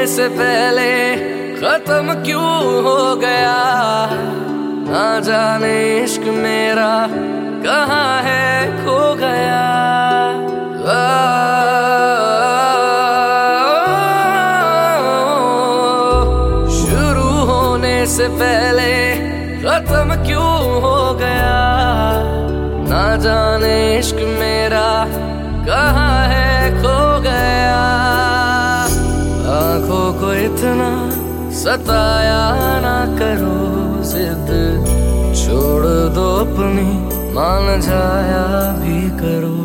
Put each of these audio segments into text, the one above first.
से पहले खत्म क्यों हो गया, ना जाने इश्क मेरा कहाँ है खो गया। शुरू होने से पहले खत्म क्यों हो गया, ना जाने इश्क मेरा कहाँ है खो गया। आंखों को इतना सताया ना करो, जिद छोड़ दो अपनी, मान जाया भी करो।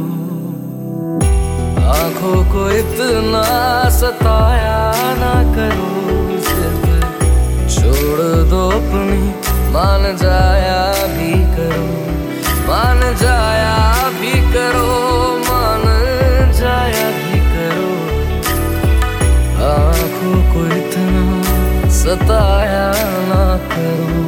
आंखों को इतना सताया ना करो, जिद छोड़ दो अपनी, मान जाया भी करो। मान जाया भी करो, मान जाया भी करो। आंखों को इतना सताया ना करो।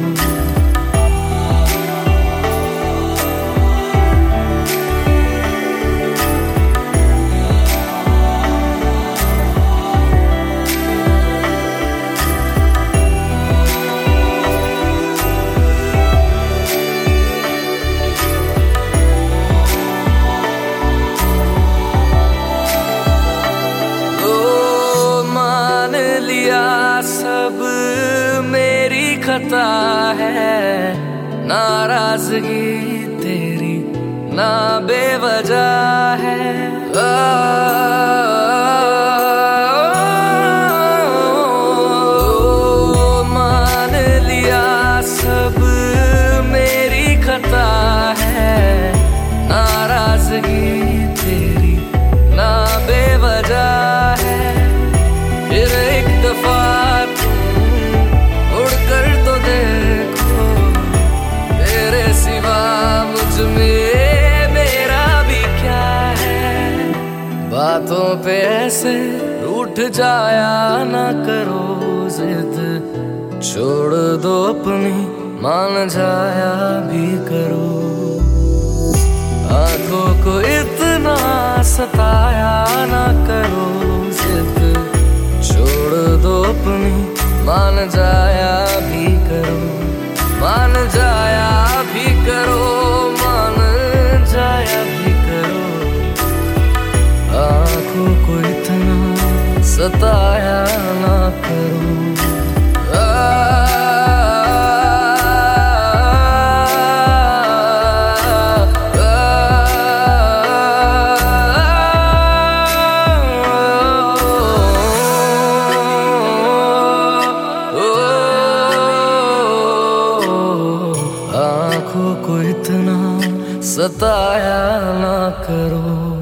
सब मेरी खता है, नाराजगी तेरी ना बेवजह है। मान लिया सब मेरी खता है, नाराजगी तेरी ना बेवजह है। फिर एक दफा बातों पे ऐसे रूठ जाया ना करो, जिद छोड़ दो अपनी, मान जाया भी करो। आंखों को इतना सताया ना करो, जिद छोड़ दो अपनी, मान जाया भी करो। मान जाया भी करो, मान जाया भी करो। आंखों को इतना सताया ना करो। आंखों को इतना सताया ना करो।